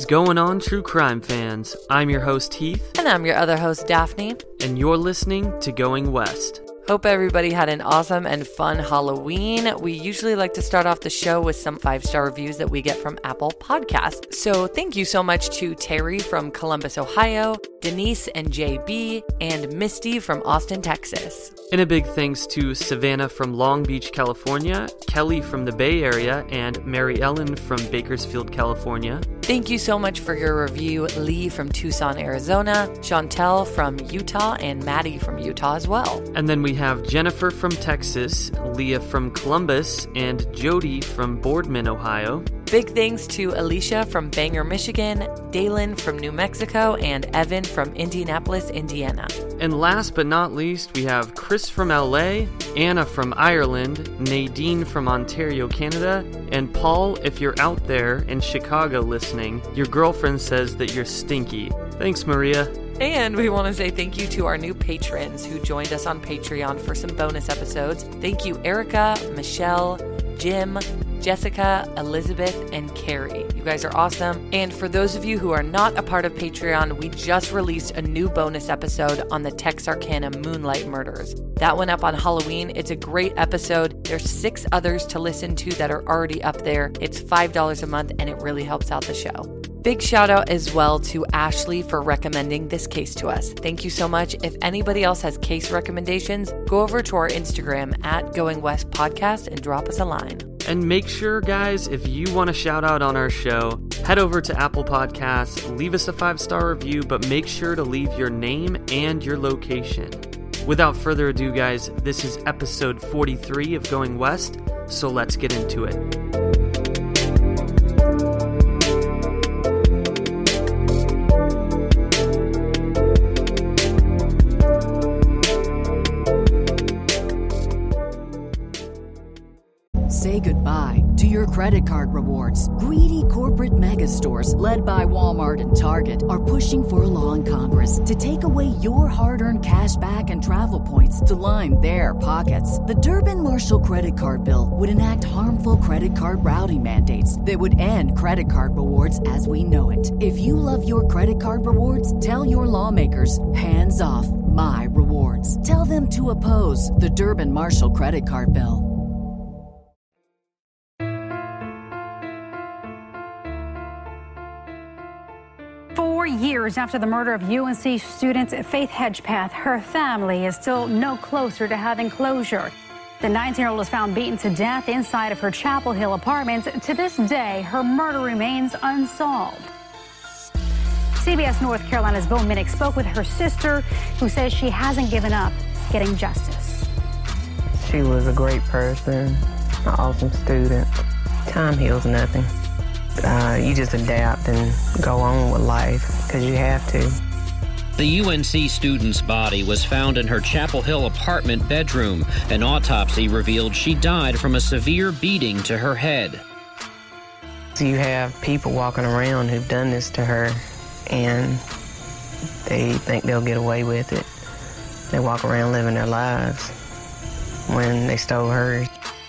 is going on, true crime fans? I'm your host, Heath. And I'm your other host, Daphne. And you're listening to Going West. Hope everybody had an awesome and fun Halloween. We usually like to start off the show with some 5-star reviews that we get from Apple Podcasts. So thank you so much to Terry from Columbus, Ohio, Denise and JB, and Misty from Austin, Texas. And a big thanks to Savannah from Long Beach, California, Kelly from the Bay Area, and Mary Ellen from Bakersfield, California. Thank you so much for your review, Lee from Tucson, Arizona, Chantel from Utah, and Maddie from Utah as well. And then we have Jennifer from Texas, Leah from Columbus, and Jody from Boardman, Ohio. Big thanks to Alicia from Bangor, Michigan, Dalen from New Mexico, and Evan from Indianapolis, Indiana. And last but not least, we have Chris from LA, Anna from Ireland, Nadine from Ontario, Canada, and Paul, if you're out there in Chicago listening, your girlfriend says that you're stinky. Thanks, Maria. And we want to say thank you to our new patrons who joined us on Patreon for some bonus episodes. Thank you, Erica, Michelle, Jim, Jessica, Elizabeth, and Carrie. You guys are awesome. And for those of you who are not a part of Patreon, we just released a new bonus episode on the Texarkana Moonlight Murders. That went up on Halloween. It's a great episode. There's 6 others to listen to that are already up there. It's $5 a month, and it really helps out the show. Big shout out as well to Ashley for recommending this case to us. Thank you so much. If anybody else has case recommendations, go over to our Instagram at Going West Podcast and drop us a line. And make sure, guys, if you want a shout out on our show, head over to Apple Podcasts, leave us a 5-star review, but make sure to leave your name and your location. Without further ado, guys, this is episode 43 of Going West, so let's get into it. Say goodbye to your credit card rewards. Greedy corporate mega stores, led by Walmart and Target, are pushing for a law in Congress to take away your hard-earned cash back and travel points to line their pockets. The Durbin-Marshall credit card bill would enact harmful credit card routing mandates that would end credit card rewards as we know it. If you love your credit card rewards, tell your lawmakers, hands off my rewards. Tell them to oppose the Durbin-Marshall credit card bill. Years after the murder of UNC student Faith Hedgepeth, her family is still no closer to having closure. The 19-year-old was found beaten to death inside of her Chapel Hill apartment. To this day, her murder remains unsolved. CBS North Carolina's Bo Minnick spoke with her sister, who says she hasn't given up getting justice. She was a great person, an awesome student. Time heals nothing. You just adapt and go on with life because you have to. The UNC student's body was found in her Chapel Hill apartment bedroom. An autopsy revealed she died from a severe beating to her head. So you have people walking around who've done this to her, and they think they'll get away with it. They walk around living their lives when they stole hers.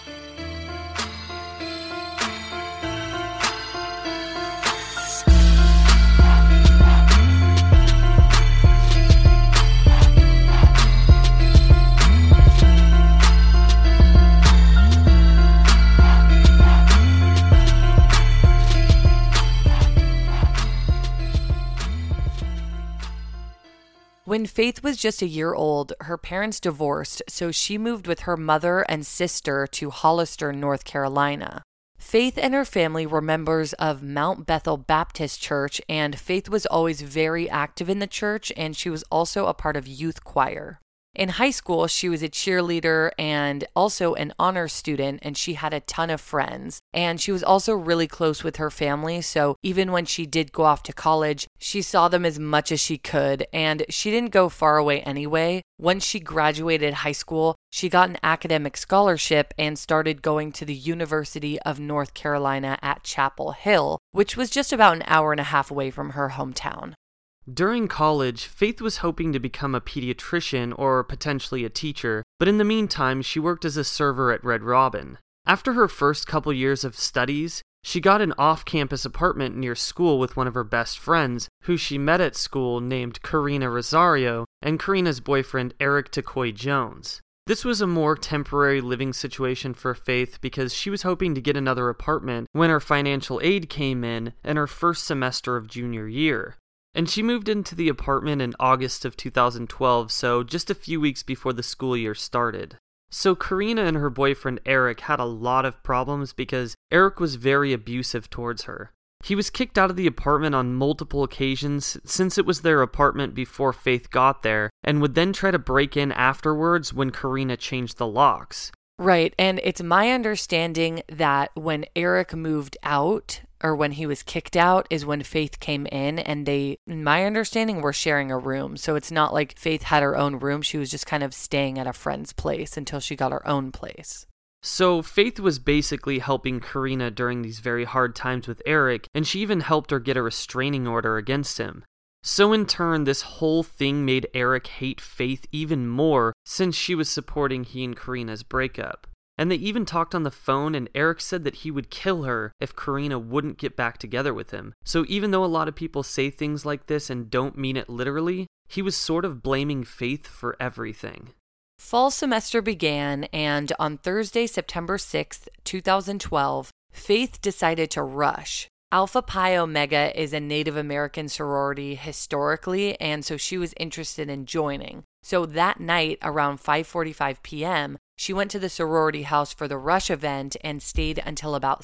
When Faith was just a year old, her parents divorced, so she moved with her mother and sister to Hollister, North Carolina. Faith and her family were members of Mount Bethel Baptist Church, and Faith was always very active in the church, and she was also a part of youth choir. In high school, she was a cheerleader and also an honor student, and she had a ton of friends. And she was also really close with her family, so even when she did go off to college, she saw them as much as she could, and she didn't go far away anyway. Once she graduated high school, she got an academic scholarship and started going to the University of North Carolina at Chapel Hill, which was just about an hour and a half away from her hometown. During college, Faith was hoping to become a pediatrician or potentially a teacher, but in the meantime, she worked as a server at Red Robin. After her first couple years of studies, She got an off-campus apartment near school with one of her best friends, who she met at school, named Karina Rosario, and Karina's boyfriend Eric Tacoy Jones. This was a more temporary living situation for Faith because she was hoping to get another apartment when her financial aid came in her first semester of junior year. And she moved into the apartment in August of 2012, so just a few weeks before the school year started. So Karina and her boyfriend Eric had a lot of problems because Eric was very abusive towards her. He was kicked out of the apartment on multiple occasions since it was their apartment before Faith got there, and would then try to break in afterwards when Karina changed the locks. Right, and it's my understanding that when Eric moved out, or when he was kicked out, is when Faith came in, and they, in my understanding, were sharing a room. So it's not like Faith had her own room, she was just kind of staying at a friend's place until she got her own place. So Faith was basically helping Karina during these very hard times with Eric, and she even helped her get a restraining order against him. So in turn, this whole thing made Eric hate Faith even more since she was supporting he and Karina's breakup. And they even talked on the phone, and Eric said that he would kill her if Karina wouldn't get back together with him. So even though a lot of people say things like this and don't mean it literally, he was sort of blaming Faith for everything. Fall semester began, and on Thursday, September 6th, 2012, Faith decided to rush. Alpha Pi Omega is a Native American sorority historically, and so she was interested in joining. So that night, around 5:45 p.m., she went to the sorority house for the rush event and stayed until about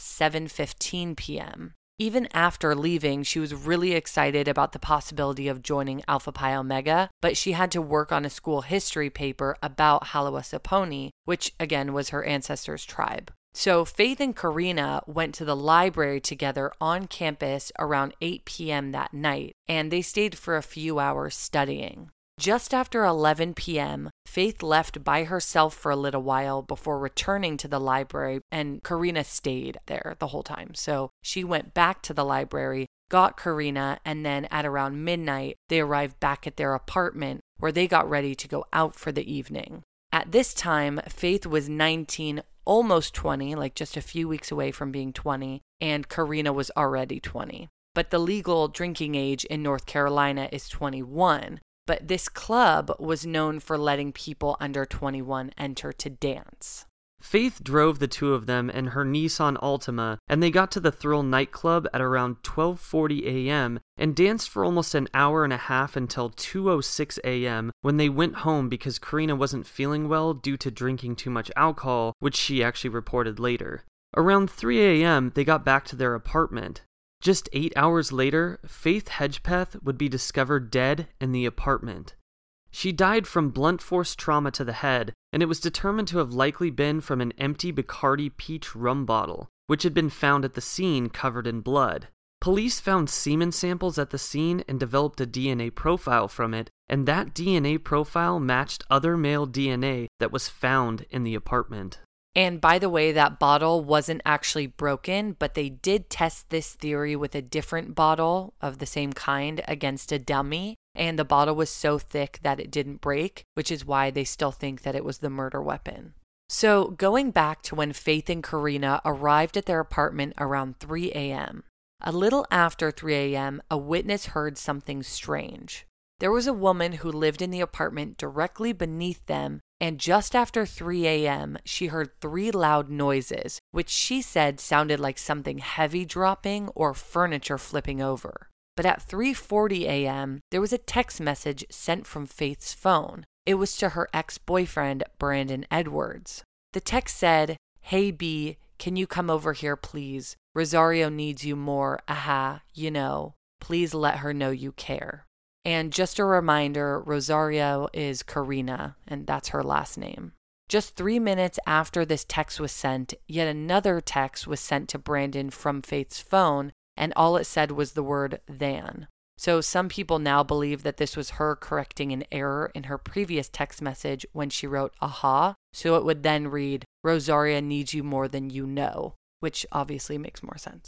7:15 p.m. Even after leaving, she was really excited about the possibility of joining Alpha Pi Omega, but she had to work on a school history paper about Haliwa-Saponi, which again was her ancestors' tribe. So Faith and Karina went to the library together on campus around 8 p.m. that night, and they stayed for a few hours studying. Just after 11 p.m., Faith left by herself for a little while before returning to the library, and Karina stayed there the whole time. So she went back to the library, got Karina, and then at around midnight, they arrived back at their apartment where they got ready to go out for the evening. At this time, Faith was 19, almost 20, like just a few weeks away from being 20, and Karina was already 20. But the legal drinking age in North Carolina is 21. But this club was known for letting people under 21 enter to dance. Faith drove the two of them in her Nissan Altima, and they got to the Thrill nightclub at around 12:40 a.m. and danced for almost an hour and a half until 2:06 a.m. when they went home because Karina wasn't feeling well due to drinking too much alcohol, which she actually reported later. Around 3 a.m., they got back to their apartment. Just 8 hours later, Faith Hedgepeth would be discovered dead in the apartment. She died from blunt force trauma to the head, and it was determined to have likely been from an empty Bacardi peach rum bottle, which had been found at the scene covered in blood. Police found semen samples at the scene and developed a DNA profile from it, and that DNA profile matched other male DNA that was found in the apartment. And by the way, that bottle wasn't actually broken, but they did test this theory with a different bottle of the same kind against a dummy, and the bottle was so thick that it didn't break, which is why they still think that it was the murder weapon. So going back to when Faith and Karina arrived at their apartment around 3 a.m. A little after 3 a.m., a witness heard something strange. There was a woman who lived in the apartment directly beneath them, and just after 3 a.m., she heard 3 loud noises, which she said sounded like something heavy dropping or furniture flipping over. But at 3:40 a.m., there was a text message sent from Faith's phone. It was to her ex-boyfriend, Brandon Edwards. The text said, "Hey B, can you come over here please? Rosario needs you more, you know. Please let her know you care." And just a reminder, Rosario is Karina, and that's her last name. Just 3 minutes after this text was sent, yet another text was sent to Brandon from Faith's phone, and all it said was the word "than." So some people now believe that this was her correcting an error in her previous text message when she wrote "aha," so it would then read, "Rosario needs you more than you know," which obviously makes more sense.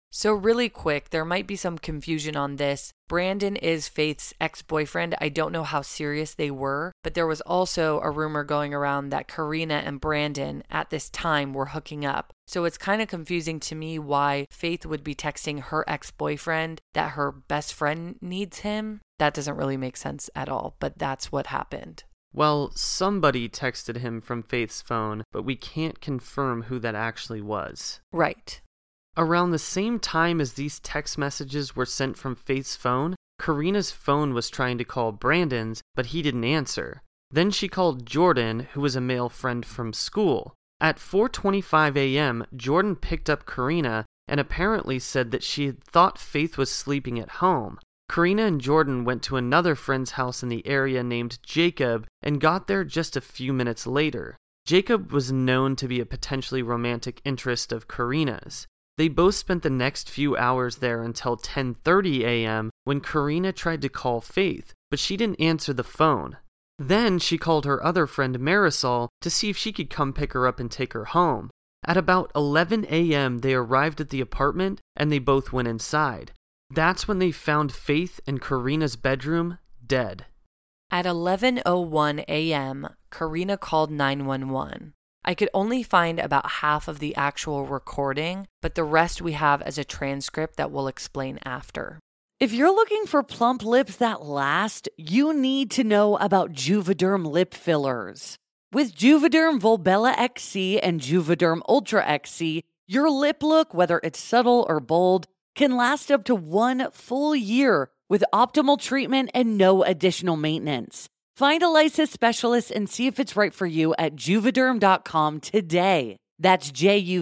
So really quick, there might be some confusion on this. Brandon is Faith's ex-boyfriend. I don't know how serious they were, but there was also a rumor going around that Karina and Brandon at this time were hooking up. So it's kind of confusing to me why Faith would be texting her ex-boyfriend that her best friend needs him. That doesn't really make sense at all, but that's what happened. Well, somebody texted him from Faith's phone, but we can't confirm who that actually was. Right. Around the same time as these text messages were sent from Faith's phone, Karina's phone was trying to call Brandon's, but he didn't answer. Then she called Jordan, who was a male friend from school. At 4:25 a.m., Jordan picked up Karina and apparently said that she had thought Faith was sleeping at home. Karina and Jordan went to another friend's house in the area named Jacob and got there just a few minutes later. Jacob was known to be a potentially romantic interest of Karina's. They both spent the next few hours there until 10:30 a.m. when Karina tried to call Faith, but she didn't answer the phone. Then she called her other friend Marisol to see if she could come pick her up and take her home. At about 11 a.m. they arrived at the apartment and they both went inside. That's when they found Faith in Karina's bedroom, dead. At 11:01 a.m., Karina called 911. I could only find about half of the actual recording, but the rest we have as a transcript that we'll explain after. If you're looking for plump lips that last, you need to know about Juvederm lip fillers. With Juvederm Volbella XC and Juvederm Ultra XC, your lip look, whether it's subtle or bold, can last up to 1 full year with optimal treatment and no additional maintenance. Find a licensed specialist and see if it's right for you at Juvederm.com today. That's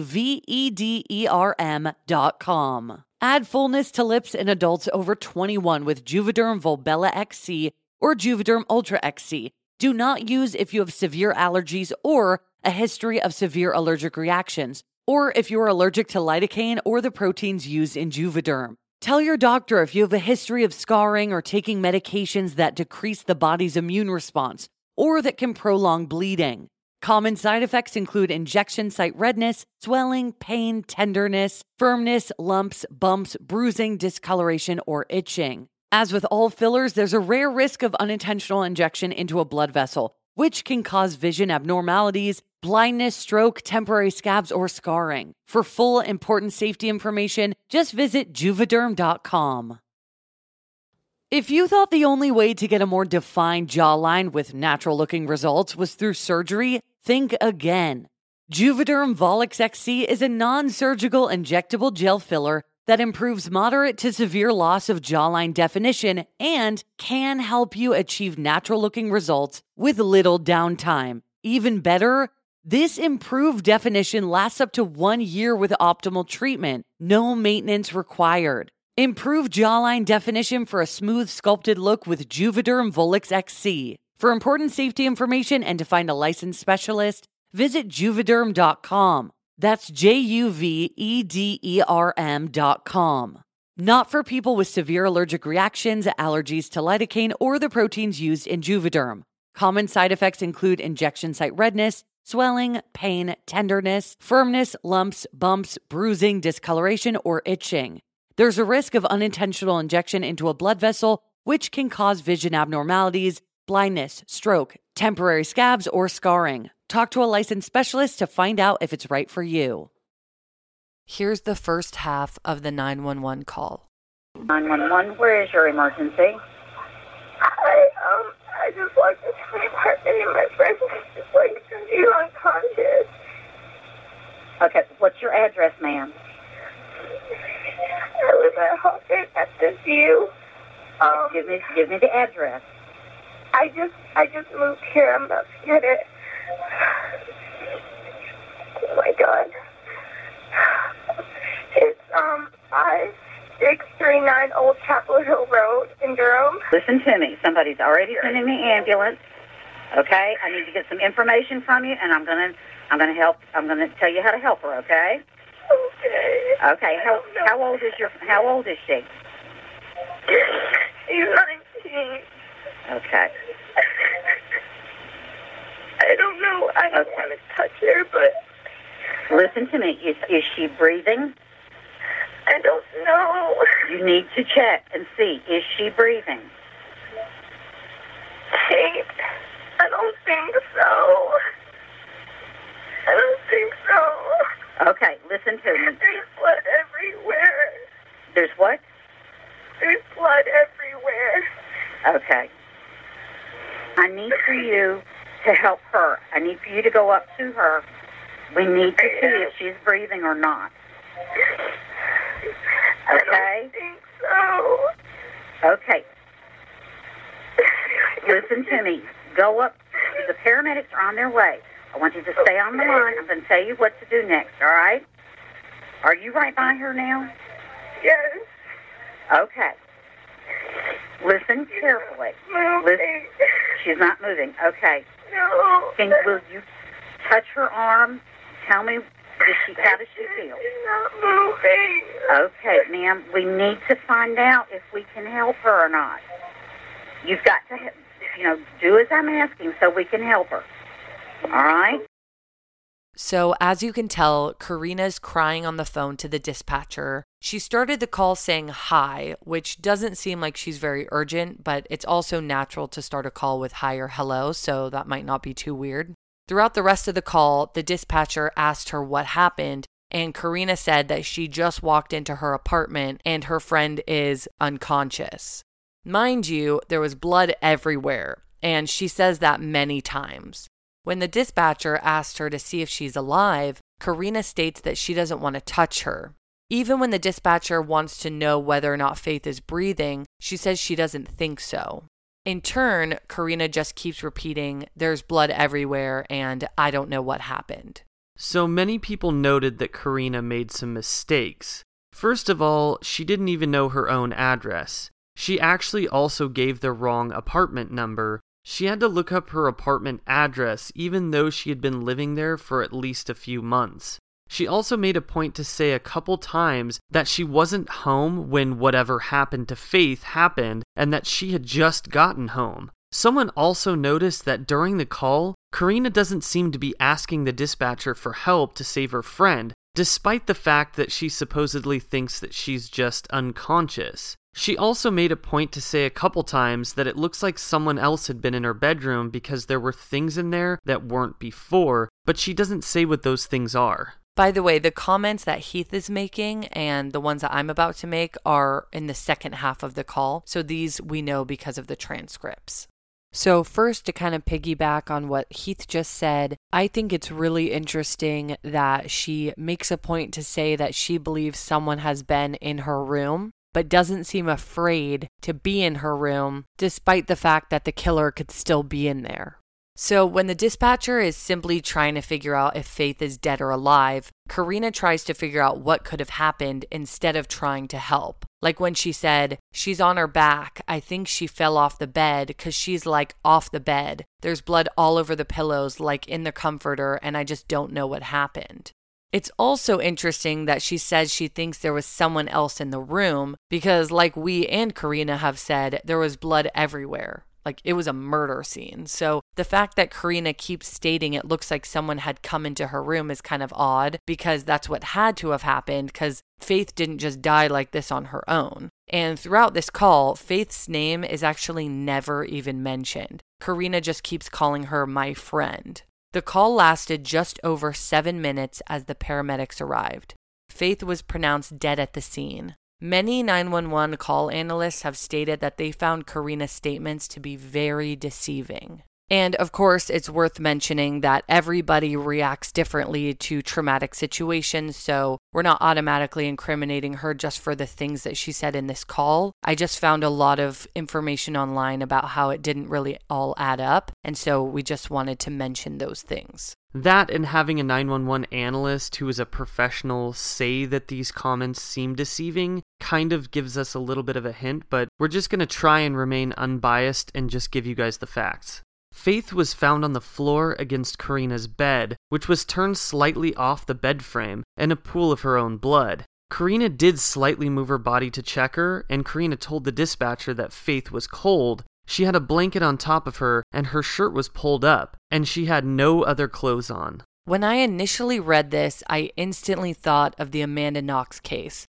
Juvederm.com. Add fullness to lips in adults over 21 with Juvederm Volbella XC or Juvederm Ultra XC. Do not use if you have severe allergies or a history of severe allergic reactions, or if you are allergic to lidocaine or the proteins used in Juvederm. Tell your doctor if you have a history of scarring or taking medications that decrease the body's immune response or that can prolong bleeding. Common side effects include injection site redness, swelling, pain, tenderness, firmness, lumps, bumps, bruising, discoloration, or itching. As with all fillers, there's a rare risk of unintentional injection into a blood vessel, which can cause vision abnormalities, blindness, stroke, temporary scabs, or scarring. For full important safety information, just visit Juvederm.com. If you thought the only way to get a more defined jawline with natural-looking results was through surgery, think again. Juvederm Volux XC is a non-surgical injectable gel filler that improves moderate to severe loss of jawline definition and can help you achieve natural-looking results with little downtime. Even better, this improved definition lasts up to 1 year with optimal treatment, no maintenance required. Improve jawline definition for a smooth, sculpted look with Juvederm Volux XC. For important safety information and to find a licensed specialist, visit Juvederm.com. That's Juvederm.com. Not for people with severe allergic reactions, allergies to lidocaine, or the proteins used in Juvederm. Common side effects include injection site redness, swelling, pain, tenderness, firmness, lumps, bumps, bruising, discoloration, or itching. There's a risk of unintentional injection into a blood vessel, which can cause vision abnormalities, blindness, stroke, temporary scabs, or scarring. Talk to a licensed specialist to find out if it's right for you. Here's the first half of the 911 call. 911, where is your emergency? I just walked into my apartment and my friend was just severe unconscious. Okay, what's your address, ma'am? I live at Hawkins at the View. Give me the address. I just moved here. I'm about to get it. Oh my God. It's 5639 Old Chapel Hill Road in Durham. Listen to me. Somebody's already sending the ambulance. Okay, I need to get some information from you, and I'm gonna help. I'm gonna tell you how to help her. Okay. Okay. Okay. How old is she? She's 19. Okay. I don't know. I don't want to touch her, but... Listen to me. Is she breathing? I don't You need to check and see, is she breathing? Faith, I don't think so. I don't think so. Okay, listen to me. There's blood everywhere. There's what? There's blood everywhere. Okay. I need for you to help her. I need for you to go up to her. We need to see if she's breathing or not. Okay? I don't think so. Okay. Listen to me. Go up. The paramedics are on their way. I want you to stay on the line. I'm going to tell you what to do next, all right? Are you right by her now? Yes. Okay. Listen carefully. Moving. She's not moving. Okay. No. Will you touch her arm? Tell me, how does she feel? She's not moving. Okay, ma'am, we need to find out if we can help her or not. You've got to, do as I'm asking so we can help her. All right? So, as you can tell, Karina's crying on the phone to the dispatcher. She started the call saying hi, which doesn't seem like she's very urgent, but it's also natural to start a call with hi or hello, so that might not be too weird. Throughout the rest of the call, the dispatcher asked her what happened, and Karina said that she just walked into her apartment and her friend is unconscious. Mind you, there was blood everywhere, and she says that many times. When the dispatcher asked her to see if she's alive, Karina states that she doesn't want to touch her. Even when the dispatcher wants to know whether or not Faith is breathing, she says she doesn't think so. In turn, Karina just keeps repeating, "There's blood everywhere," and "I don't know what happened." So many people noted that Karina made some mistakes. First of all, she didn't even know her own address. She actually also gave the wrong apartment number. She had to look up her apartment address even though she had been living there for at least a few months. She also made a point to say a couple times that she wasn't home when whatever happened to Faith happened and that she had just gotten home. Someone also noticed that during the call, Karina doesn't seem to be asking the dispatcher for help to save her friend, despite the fact that she supposedly thinks that she's just unconscious. She also made a point to say a couple times that it looks like someone else had been in her bedroom because there were things in there that weren't before, but she doesn't say what those things are. By the way, the comments that Heath is making and the ones that I'm about to make are in the second half of the call, so these we know because of the transcripts. So first, to kind of piggyback on what Heath just said, I think it's really interesting that she makes a point to say that she believes someone has been in her room, but doesn't seem afraid to be in her room, despite the fact that the killer could still be in there. So when the dispatcher is simply trying to figure out if Faith is dead or alive, Karina tries to figure out what could have happened instead of trying to help. Like when she said, "She's on her back. I think she fell off the bed because she's like off the bed. There's blood all over the pillows, like in the comforter, and I just don't know what happened." It's also interesting that she says she thinks there was someone else in the room because, like we and Karina have said, there was blood everywhere. Like, it was a murder scene. So the fact that Karina keeps stating it looks like someone had come into her room is kind of odd because that's what had to have happened because Faith didn't just die like this on her own. And throughout this call, Faith's name is actually never even mentioned. Karina just keeps calling her my friend. The call lasted just over 7 minutes as the paramedics arrived. Faith was pronounced dead at the scene. Many 911 call analysts have stated that they found Karina's statements to be very deceiving. And of course, it's worth mentioning that everybody reacts differently to traumatic situations, so we're not automatically incriminating her just for the things that she said in this call. I just found a lot of information online about how it didn't really all add up, and so we just wanted to mention those things. That and having a 911 analyst who is a professional say that these comments seem deceiving kind of gives us a little bit of a hint, but we're just going to try and remain unbiased and just give you guys the facts. Faith was found on the floor against Karina's bed, which was turned slightly off the bed frame, in a pool of her own blood. Karina did slightly move her body to check her, and Karina told the dispatcher that Faith was cold. She had a blanket on top of her, and her shirt was pulled up, and she had no other clothes on. When I initially read this, I instantly thought of the Amanda Knox case,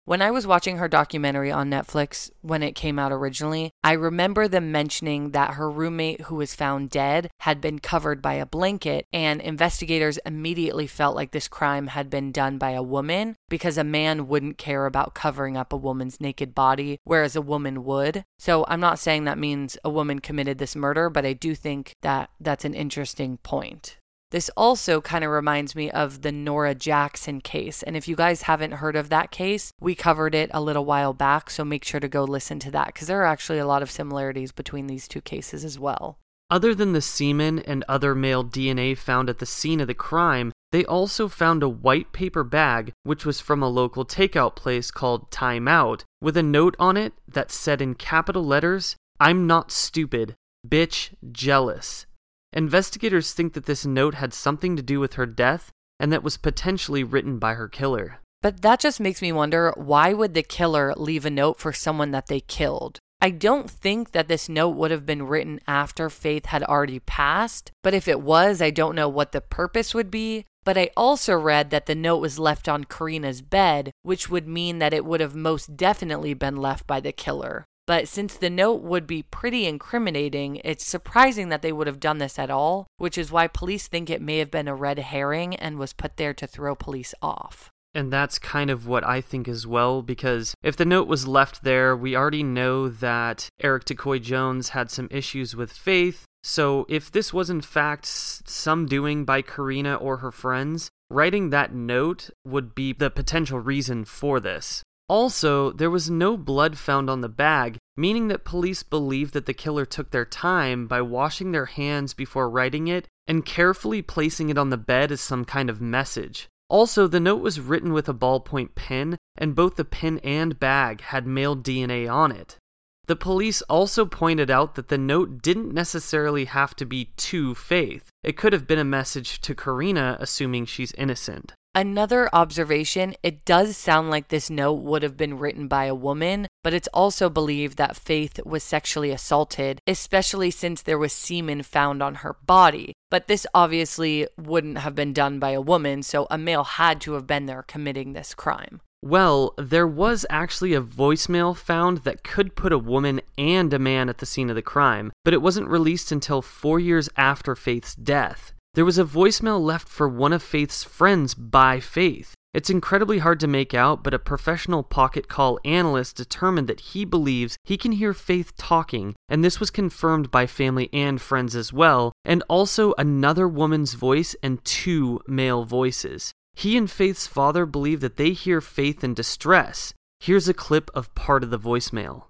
When I was watching her documentary on Netflix when it came out originally, I remember them mentioning that her roommate who was found dead had been covered by a blanket, and investigators immediately felt like this crime had been done by a woman because a man wouldn't care about covering up a woman's naked body, whereas a woman would. So I'm not saying that means a woman committed this murder, but I do think that that's an interesting point. This also kind of reminds me of the Nora Jackson case. And if you guys haven't heard of that case, we covered it a little while back. So make sure to go listen to that because there are actually a lot of similarities between these two cases as well. Other than the semen and other male DNA found at the scene of the crime, they also found a white paper bag, which was from a local takeout place called Time Out, with a note on it that said in capital letters, "I'm not stupid, bitch, jealous." Investigators think that this note had something to do with her death and that was potentially written by her killer. But that just makes me wonder, why would the killer leave a note for someone that they killed? I don't think that this note would have been written after Faith had already passed, but if it was, I don't know what the purpose would be. But I also read that the note was left on Karina's bed, which would mean that it would have most definitely been left by the killer. But since the note would be pretty incriminating, it's surprising that they would have done this at all, which is why police think it may have been a red herring and was put there to throw police off. And that's kind of what I think as well, because if the note was left there, we already know that Eric DeCoy Jones had some issues with Faith. So if this was in fact some doing by Karina or her friends, writing that note would be the potential reason for this. Also, there was no blood found on the bag, meaning that police believe that the killer took their time by washing their hands before writing it and carefully placing it on the bed as some kind of message. Also, the note was written with a ballpoint pen, and both the pen and bag had male DNA on it. The police also pointed out that the note didn't necessarily have to be to Faith. It could have been a message to Karina, assuming she's innocent. Another observation, it does sound like this note would have been written by a woman, but it's also believed that Faith was sexually assaulted, especially since there was semen found on her body. But this obviously wouldn't have been done by a woman, so a male had to have been there committing this crime. Well, there was actually a voicemail found that could put a woman and a man at the scene of the crime, but it wasn't released until 4 years after Faith's death. There was a voicemail left for one of Faith's friends by Faith. It's incredibly hard to make out, but a professional pocket call analyst determined that he believes he can hear Faith talking, and this was confirmed by family and friends as well, and also another woman's voice and 2 male voices. He and Faith's father believe that they hear Faith in distress. Here's a clip of part of the voicemail.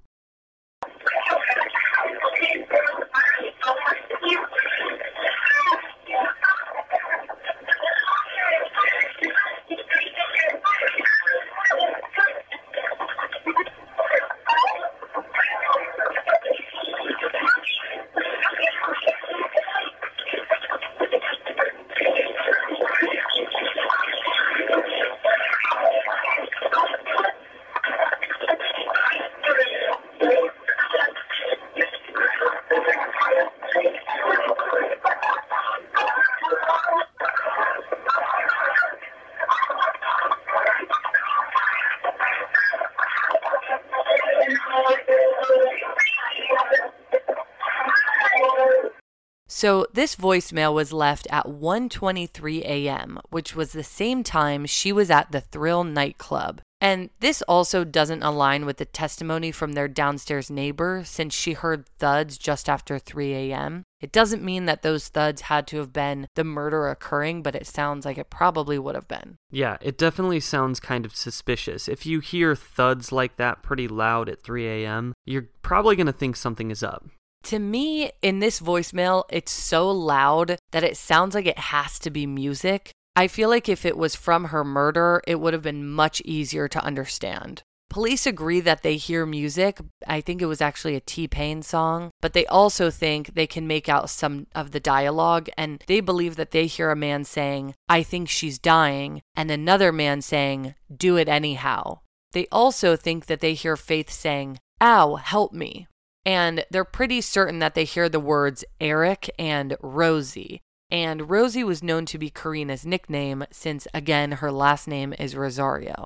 So this voicemail was left at 1:23 a.m., which was the same time she was at the Thrill nightclub. And this also doesn't align with the testimony from their downstairs neighbor, since she heard thuds just after 3 a.m. It doesn't mean that those thuds had to have been the murder occurring, but it sounds like it probably would have been. Yeah, it definitely sounds kind of suspicious. If you hear thuds like that pretty loud at 3 a.m., you're probably going to think something is up. To me, in this voicemail, it's so loud that it sounds like it has to be music. I feel like if it was from her murder, it would have been much easier to understand. Police agree that they hear music. I think it was actually a T-Pain song, but they also think they can make out some of the dialogue, and they believe that they hear a man saying, "I think she's dying," and another man saying, "Do it anyhow." They also think that they hear Faith saying, "Ow, help me." And they're pretty certain that they hear the words Eric and Rosie. And Rosie was known to be Karina's nickname since, again, her last name is Rosario.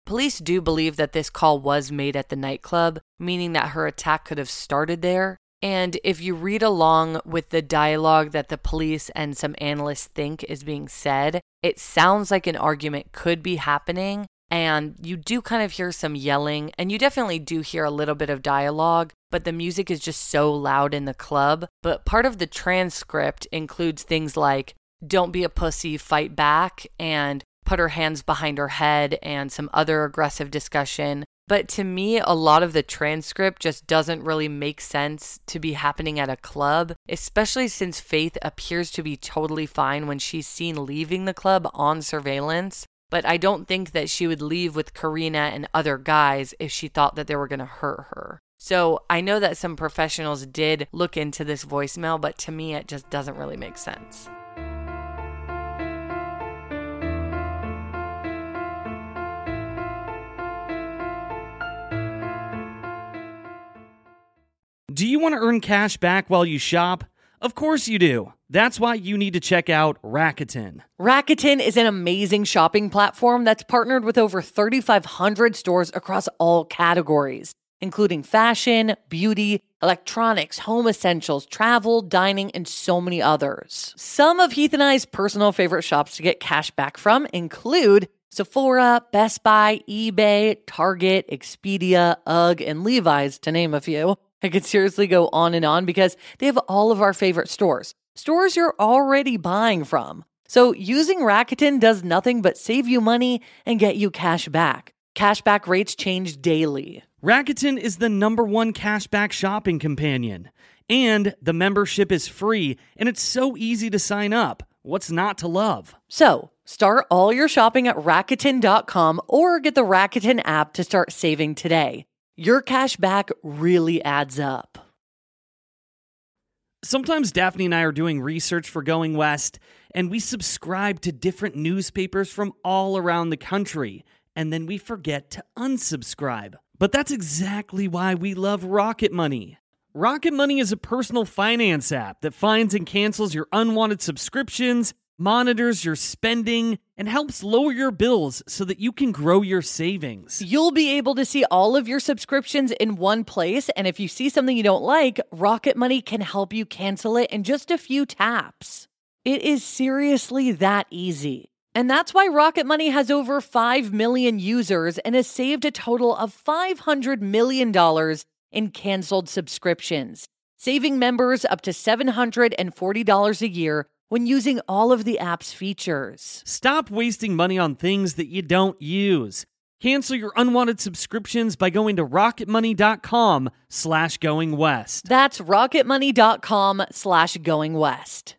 Police do believe that this call was made at the nightclub, meaning that her attack could have started there. And if you read along with the dialogue that the police and some analysts think is being said, it sounds like an argument could be happening. And you do kind of hear some yelling, and you definitely do hear a little bit of dialogue, but the music is just so loud in the club. But part of the transcript includes things like, "Don't be a pussy, fight back," and "put her hands behind her head," and some other aggressive discussion. But to me, a lot of the transcript just doesn't really make sense to be happening at a club, especially since Faith appears to be totally fine when she's seen leaving the club on surveillance. But I don't think that she would leave with Karina and other guys if she thought that they were going to hurt her. So I know that some professionals did look into this voicemail, but to me, it just doesn't really make sense. Do you want to earn cash back while you shop? Of course you do. That's why you need to check out Rakuten. Rakuten is an amazing shopping platform that's partnered with over 3,500 stores across all categories, including fashion, beauty, electronics, home essentials, travel, dining, and so many others. Some of Heath and I's personal favorite shops to get cash back from include Sephora, Best Buy, eBay, Target, Expedia, UGG, and Levi's, to name a few. I could seriously go on and on because they have all of our favorite stores. Stores you're already buying from. So using Rakuten does nothing but save you money and get you cash back. Cashback rates change daily. Rakuten is the #1 cashback shopping companion. And the membership is free, and it's so easy to sign up. What's not to love? So, start all your shopping at Rakuten.com or get the Rakuten app to start saving today. Your cash back really adds up. Sometimes Daphne and I are doing research for Going West, and we subscribe to different newspapers from all around the country, and then we forget to unsubscribe. But that's exactly why we love Rocket Money. Rocket Money is a personal finance app that finds and cancels your unwanted subscriptions, monitors your spending, and helps lower your bills so that you can grow your savings. You'll be able to see all of your subscriptions in one place, and if you see something you don't like, Rocket Money can help you cancel it in just a few taps. It is seriously that easy. And that's why Rocket Money has over 5 million users and has saved a total of $500 million in canceled subscriptions, saving members up to $740 a year when using all of the app's features. Stop wasting money on things that you don't use. Cancel your unwanted subscriptions by going to rocketmoney.com/goingwest. That's rocketmoney.com/goingwest.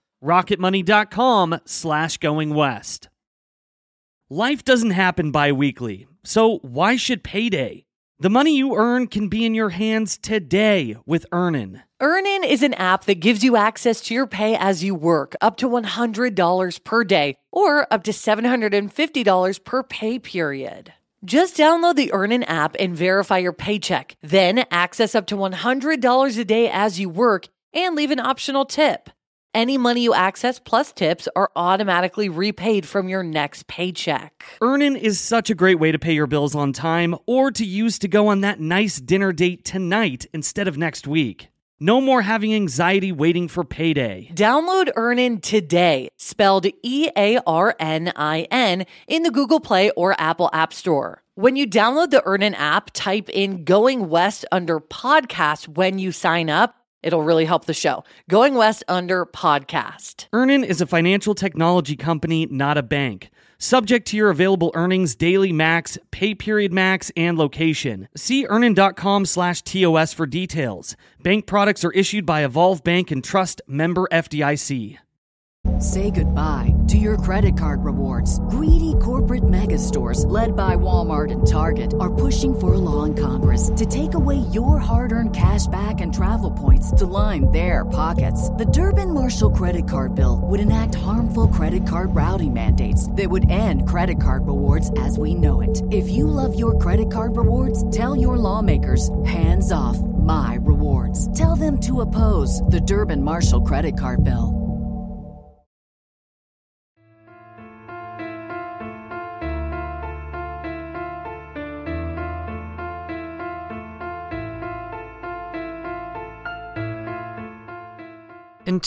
rocketmoney.com/goingwest. Life doesn't happen bi-weekly, so why should payday? The money you earn can be in your hands today with Earnin. Earnin is an app that gives you access to your pay as you work, up to $100 per day, or up to $750 per pay period. Just download the Earnin app and verify your paycheck. Then access up to $100 a day as you work and leave an optional tip. Any money you access plus tips are automatically repaid from your next paycheck. Earnin is such a great way to pay your bills on time or to use to go on that nice dinner date tonight instead of next week. No more having anxiety waiting for payday. Download Earnin today, spelled EARNIN, in the Google Play or Apple App Store. When you download the Earnin app, type in Going West under podcast when you sign up. It'll really help the show. Going West under podcast. Earnin is a financial technology company, not a bank. Subject to your available earnings, daily max, pay period max, and location. See earnin.com/TOS for details. Bank products are issued by Evolve Bank and Trust, member FDIC. Say goodbye to your credit card rewards. Greedy corporate mega stores, led by Walmart and Target, are pushing for a law in Congress to take away your hard-earned cash back and travel points to line their pockets. The Durbin-Marshall credit card bill would enact harmful credit card routing mandates that would end credit card rewards as we know it. If you love your credit card rewards, tell your lawmakers, hands off my rewards. Tell them to oppose the Durbin-Marshall credit card bill. In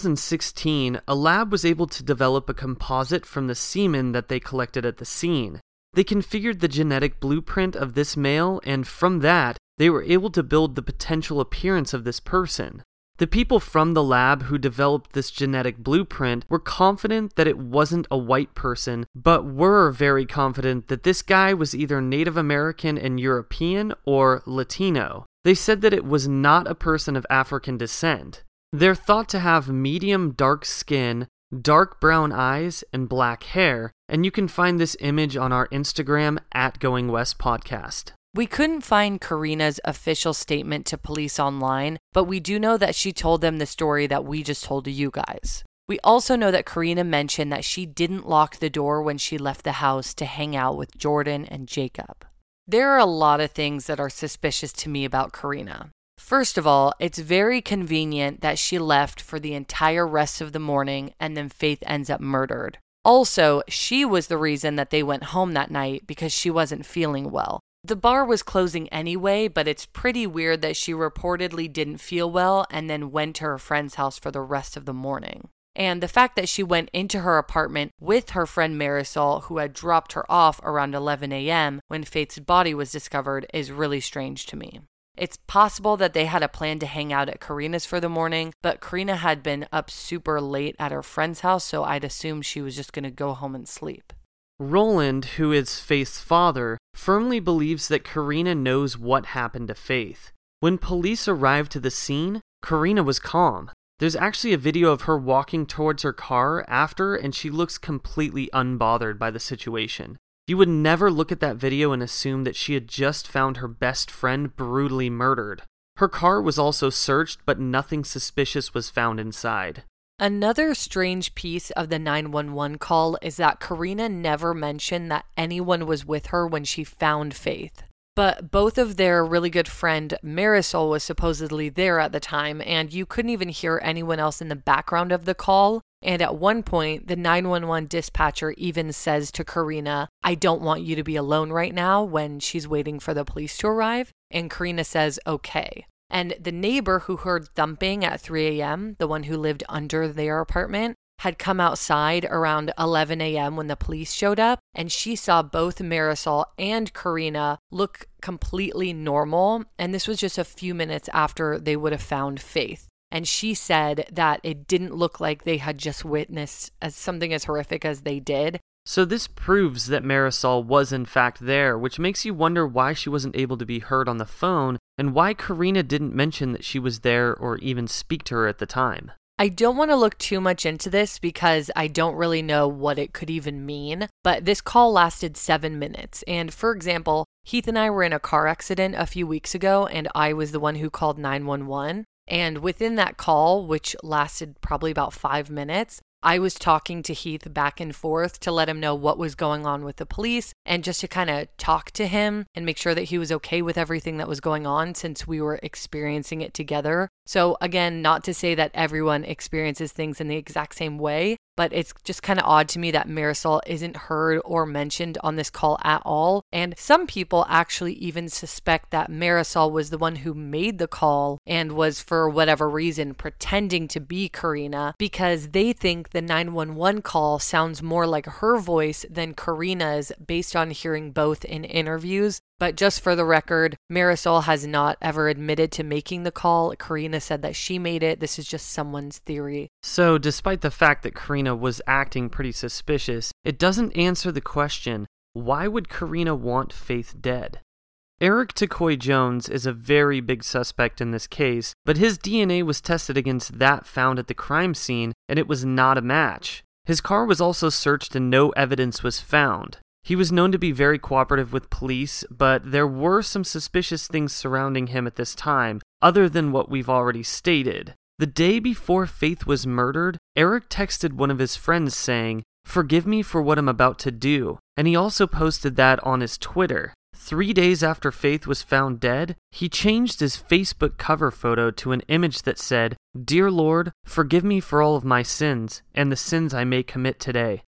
2016, a lab was able to develop a composite from the semen that they collected at the scene. They configured the genetic blueprint of this male, and from that, they were able to build the potential appearance of this person. The people from the lab who developed this genetic blueprint were confident that it wasn't a white person, but were very confident that this guy was either Native American and European or Latino. They said that it was not a person of African descent. They're thought to have medium dark skin, dark brown eyes, and black hair, and you can find this image on our Instagram @GoingWestPodcast. We couldn't find Karina's official statement to police online, but we do know that she told them the story that we just told to you guys. We also know that Karina mentioned that she didn't lock the door when she left the house to hang out with Jordan and Jacob. There are a lot of things that are suspicious to me about Karina. First of all, it's very convenient that she left for the entire rest of the morning and then Faith ends up murdered. Also, she was the reason that they went home that night because she wasn't feeling well. The bar was closing anyway, but it's pretty weird that she reportedly didn't feel well and then went to her friend's house for the rest of the morning. And the fact that she went into her apartment with her friend Marisol, who had dropped her off around 11 a.m. when Faith's body was discovered, is really strange to me. It's possible that they had a plan to hang out at Karina's for the morning, but Karina had been up super late at her friend's house, so I'd assume she was just going to go home and sleep. Roland, who is Faith's father, firmly believes that Karina knows what happened to Faith. When police arrived to the scene, Karina was calm. There's actually a video of her walking towards her car after, and she looks completely unbothered by the situation. You would never look at that video and assume that she had just found her best friend brutally murdered. Her car was also searched, but nothing suspicious was found inside. Another strange piece of the 911 call is that Karina never mentioned that anyone was with her when she found Faith. But both of their really good friend Marisol was supposedly there at the time, and you couldn't even hear anyone else in the background of the call. And at one point, the 911 dispatcher even says to Karina, "I don't want you to be alone right now," when she's waiting for the police to arrive. And Karina says, "Okay." And the neighbor who heard thumping at 3 a.m., the one who lived under their apartment, had come outside around 11 a.m. when the police showed up, and she saw both Marisol and Karina look completely normal, and this was just a few minutes after they would have found Faith. And she said that it didn't look like they had just witnessed something as horrific as they did. So this proves that Marisol was in fact there, which makes you wonder why she wasn't able to be heard on the phone, and why Karina didn't mention that she was there or even speak to her at the time. I don't want to look too much into this because I don't really know what it could even mean, but this call lasted 7 minutes. And for example, Heath and I were in a car accident a few weeks ago, and I was the one who called 911. And within that call, which lasted probably about 5 minutes, I was talking to Heath back and forth to let him know what was going on with the police and just to kind of talk to him and make sure that he was okay with everything that was going on since we were experiencing it together. So again, not to say that everyone experiences things in the exact same way, but it's just kind of odd to me that Marisol isn't heard or mentioned on this call at all. And some people actually even suspect that Marisol was the one who made the call and was, for whatever reason, pretending to be Karina because they think the 911 call sounds more like her voice than Karina's based on hearing both in interviews. But just for the record, Marisol has not ever admitted to making the call. Karina said that she made it. This is just someone's theory. So despite the fact that Karina was acting pretty suspicious, it doesn't answer the question, why would Karina want Faith dead? Eric Tacoy Jones is a very big suspect in this case, but his DNA was tested against that found at the crime scene, and it was not a match. His car was also searched and no evidence was found. He was known to be very cooperative with police, but there were some suspicious things surrounding him at this time, other than what we've already stated. The day before Faith was murdered, Eric texted one of his friends saying, "Forgive me for what I'm about to do," and he also posted that on his Twitter. 3 days after Faith was found dead, he changed his Facebook cover photo to an image that said, "Dear Lord, forgive me for all of my sins, and the sins I may commit today."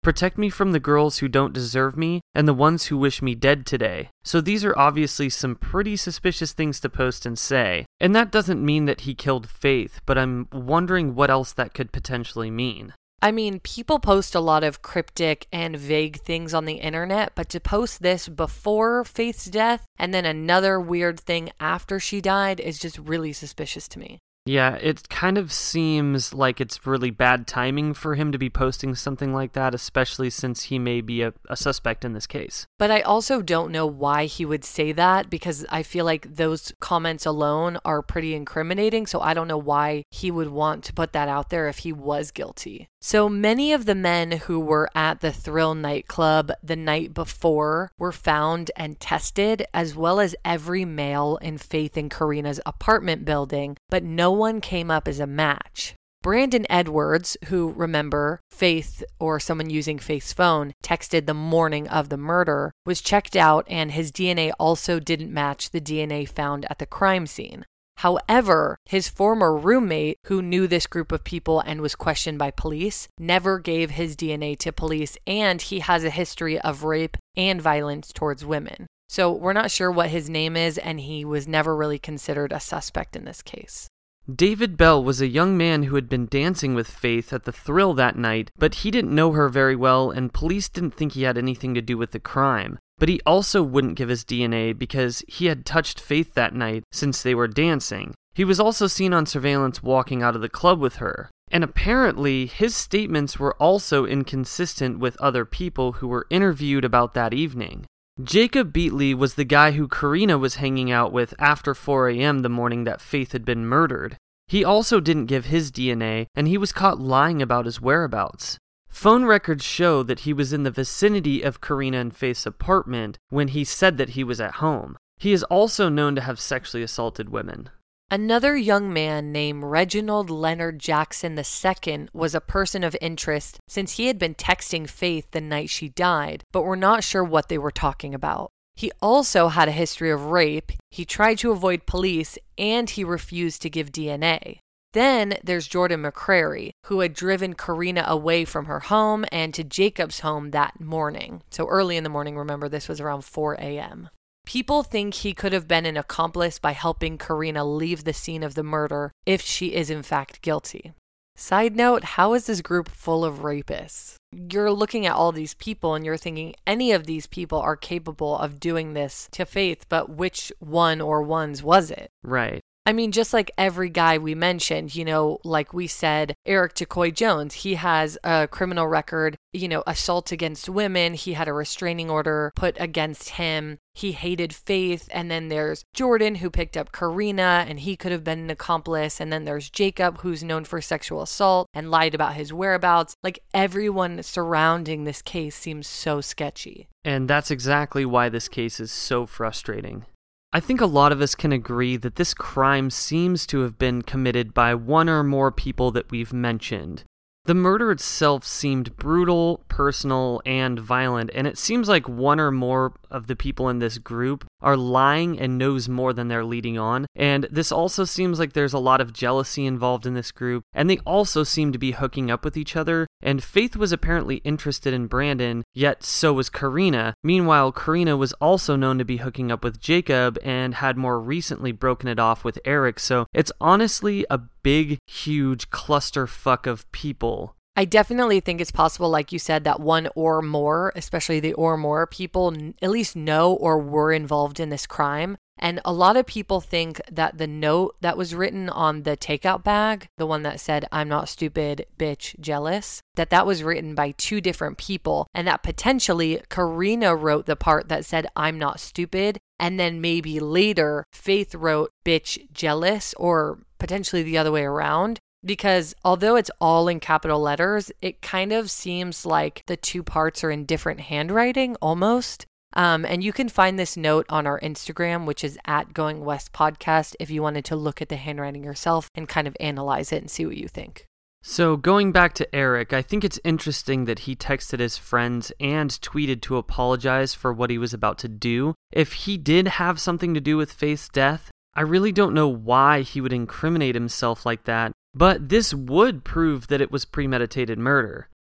Protect me from the girls who don't deserve me and the ones who wish me dead today. So these are obviously some pretty suspicious things to post and say. And that doesn't mean that he killed Faith, but I'm wondering what else that could potentially mean. I mean, people post a lot of cryptic and vague things on the internet, but to post this before Faith's death and then another weird thing after she died is just really suspicious to me. Yeah, it kind of seems like it's really bad timing for him to be posting something like that, especially since he may be a suspect in this case. But I also don't know why he would say that, because I feel like those comments alone are pretty incriminating, so I don't know why he would want to put that out there if he was guilty. So many of the men who were at the Thrill nightclub the night before were found and tested, as well as every male in Faith and Karina's apartment building, but no one came up as a match. Brandon Edwards, who, remember, Faith or someone using Faith's phone texted the morning of the murder, was checked out and his DNA also didn't match the DNA found at the crime scene. However, his former roommate, who knew this group of people and was questioned by police, never gave his DNA to police, and he has a history of rape and violence towards women. So we're not sure what his name is, and he was never really considered a suspect in this case. David Bell was a young man who had been dancing with Faith at the Thrill that night, but he didn't know her very well, and police didn't think he had anything to do with the crime. But he also wouldn't give his DNA because he had touched Faith that night since they were dancing. He was also seen on surveillance walking out of the club with her. And apparently, his statements were also inconsistent with other people who were interviewed about that evening. Jacob Beatley was the guy who Karina was hanging out with after 4 a.m. the morning that Faith had been murdered. He also didn't give his DNA, and he was caught lying about his whereabouts. Phone records show that he was in the vicinity of Karina and Faith's apartment when he said that he was at home. He is also known to have sexually assaulted women. Another young man named Reginald Leonard Jackson II was a person of interest since he had been texting Faith the night she died, but we're not sure what they were talking about. He also had a history of rape, he tried to avoid police, and he refused to give DNA. Then there's Jordan McCrary, who had driven Karina away from her home and to Jacob's home that morning. So early in the morning, remember, this was around 4 a.m. People think he could have been an accomplice by helping Karina leave the scene of the murder if she is in fact guilty. Side note, how is this group full of rapists? You're looking at all these people and you're thinking any of these people are capable of doing this to Faith, but which one or ones was it? Right. I mean, just like every guy we mentioned, like we said, Eric Tacoy Jones, he has a criminal record, assault against women. He had a restraining order put against him. He hated Faith. And then there's Jordan, who picked up Karina, and he could have been an accomplice. And then there's Jacob, who's known for sexual assault and lied about his whereabouts. Like, everyone surrounding this case seems so sketchy. And that's exactly why this case is so frustrating. I think a lot of us can agree that this crime seems to have been committed by one or more people that we've mentioned. The murder itself seemed brutal, personal, and violent, and it seems like one or more of the people in this group are lying and knows more than they're leading on, and this also seems like there's a lot of jealousy involved in this group, and they also seem to be hooking up with each other, and Faith was apparently interested in Brandon, yet so was Karina. Meanwhile, Karina was also known to be hooking up with Jacob and had more recently broken it off with Eric, so it's honestly a big, huge clusterfuck of people. I definitely think it's possible, like you said, that one or more, especially the or more people, at least know or were involved in this crime. And a lot of people think that the note that was written on the takeout bag, the one that said, "I'm not stupid, bitch, jealous," that was written by two different people, and that potentially Karina wrote the part that said, "I'm not stupid," and then maybe later Faith wrote, "bitch, jealous," or potentially the other way around. Because although it's all in capital letters, it kind of seems like the two parts are in different handwriting almost. And you can find this note on our Instagram, which is @GoingWestPodcast, if you wanted to look at the handwriting yourself and kind of analyze it and see what you think. So going back to Eric, I think it's interesting that he texted his friends and tweeted to apologize for what he was about to do. If he did have something to do with Faith's death, I really don't know why he would incriminate himself like that, but this would prove that it was premeditated murder.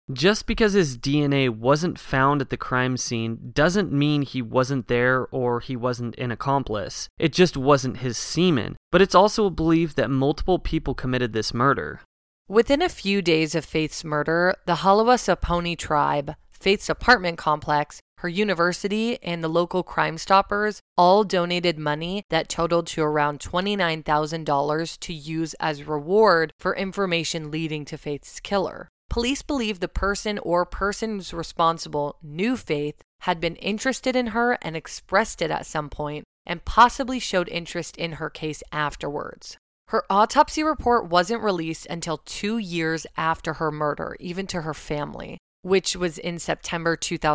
Just because his DNA wasn't found at the crime scene doesn't mean he wasn't there or he wasn't an accomplice. It just wasn't his semen, but it's also believed that multiple people committed this murder. Within a few days of Faith's murder, the Haliwa-Saponi tribe, Faith's apartment complex, her university, and the local Crime Stoppers all donated money that totaled to around $29,000 to use as reward for information leading to Faith's killer. Police believe the person or persons responsible knew Faith, had been interested in her and expressed it at some point, and possibly showed interest in her case afterwards. Her autopsy report wasn't released until 2 years after her murder, even to her family, which was in September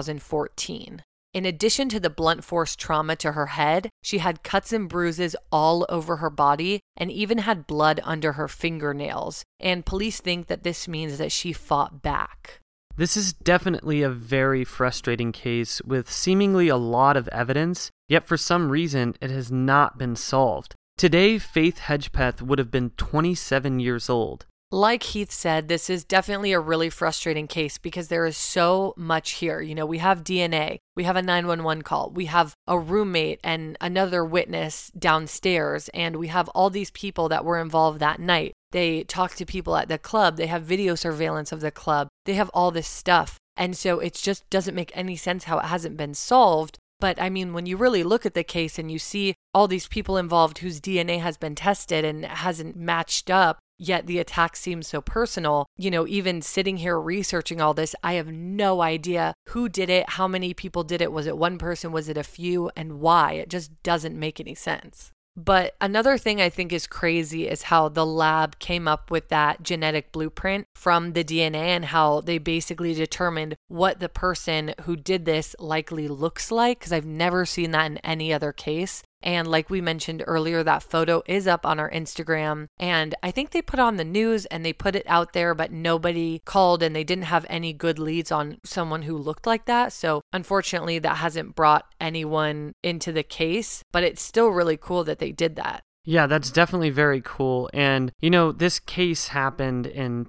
2014. In addition to the blunt force trauma to her head, she had cuts and bruises all over her body and even had blood under her fingernails, and police think that this means that she fought back. This is definitely a very frustrating case with seemingly a lot of evidence, yet for some reason it has not been solved. Today, Faith Hedgepeth would have been 27 years old. Like Heath said, this is definitely a really frustrating case because there is so much here. You know, we have DNA, we have a 911 call, we have a roommate and another witness downstairs, and we have all these people that were involved that night. They talk to people at the club, they have video surveillance of the club, they have all this stuff. And so it just doesn't make any sense how it hasn't been solved. But I mean, when you really look at the case and you see all these people involved whose DNA has been tested and hasn't matched up, yet the attack seems so personal, you know, even sitting here researching all this, I have no idea who did it, how many people did it, was it one person, was it a few, and why? It just doesn't make any sense. But another thing I think is crazy is how the lab came up with that genetic blueprint from the DNA and how they basically determined what the person who did this likely looks like, because I've never seen that in any other case. And like we mentioned earlier, that photo is up on our Instagram. And I think they put on the news and they put it out there, but nobody called and they didn't have any good leads on someone who looked like that. So unfortunately, that hasn't brought anyone into the case, but it's still really cool that they did that. Yeah, that's definitely very cool. And, you know, this case happened in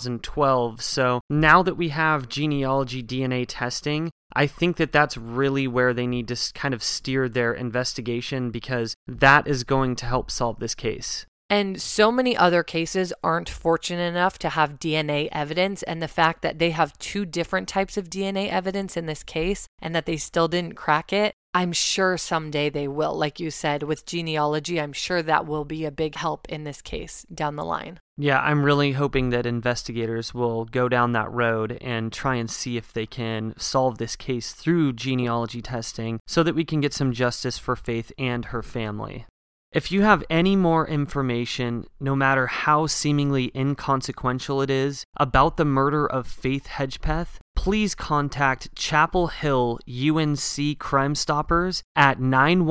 2012. So now that we have genealogy DNA testing, I think that that's really where they need to kind of steer their investigation, because that is going to help solve this case. And so many other cases aren't fortunate enough to have DNA evidence, and the fact that they have 2 different types of DNA evidence in this case and that they still didn't crack it, I'm sure someday they will. Like you said, with genealogy, I'm sure that will be a big help in this case down the line. Yeah, I'm really hoping that investigators will go down that road and try and see if they can solve this case through genealogy testing so that we can get some justice for Faith and her family. If you have any more information, no matter how seemingly inconsequential it is, about the murder of Faith Hedgepeth, please contact Chapel Hill UNC Crime Stoppers at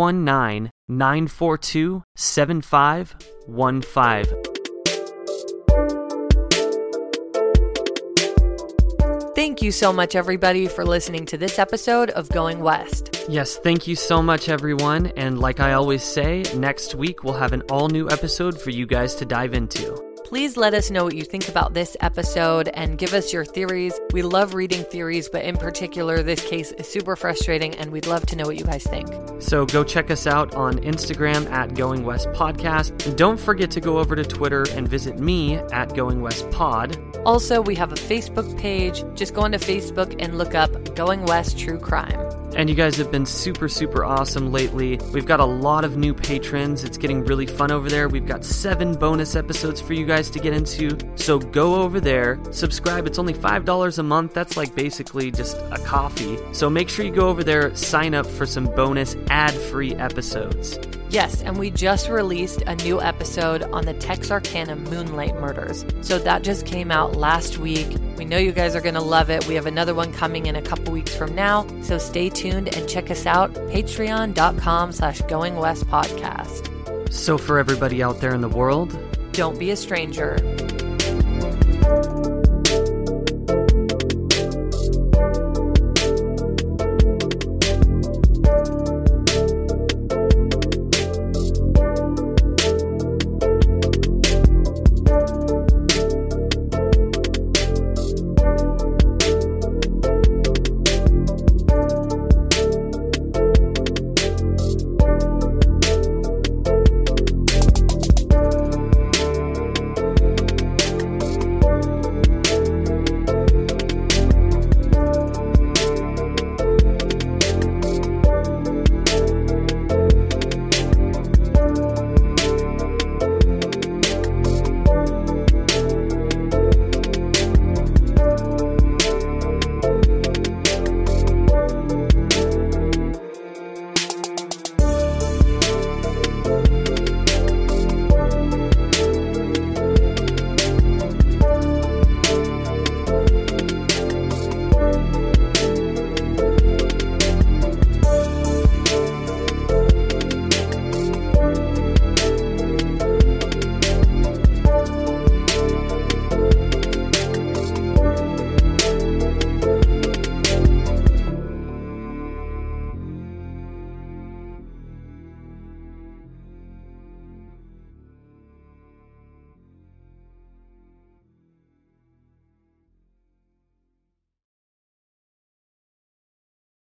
919-942-7515. Thank you so much, everybody, for listening to this episode of Going West. Yes, thank you so much, everyone. And like I always say, next week we'll have an all-new episode for you guys to dive into. Please let us know what you think about this episode and give us your theories. We love reading theories, but in particular, this case is super frustrating and we'd love to know what you guys think. So go check us out on Instagram at Going West Podcast. And don't forget to go over to Twitter and visit me at Going West Pod. Also, we have a Facebook page. Just go onto Facebook and look up Going West True Crime. And you guys have been super, super awesome lately. We've got a lot of new patrons. It's getting really fun over there. We've got 7 bonus episodes for you guys to get into. So go over there, subscribe. It's only $5 a month. That's like basically just a coffee. So make sure you go over there, sign up for some bonus ad-free episodes. Yes, and we just released a new episode on the Texarkana Moonlight murders. So that just came out last week. We know you guys are going to love it. We have another one coming in a couple weeks from now. So stay tuned and check us out, patreon.com/GoingWestPodcast. So for everybody out there in the world, don't be a stranger.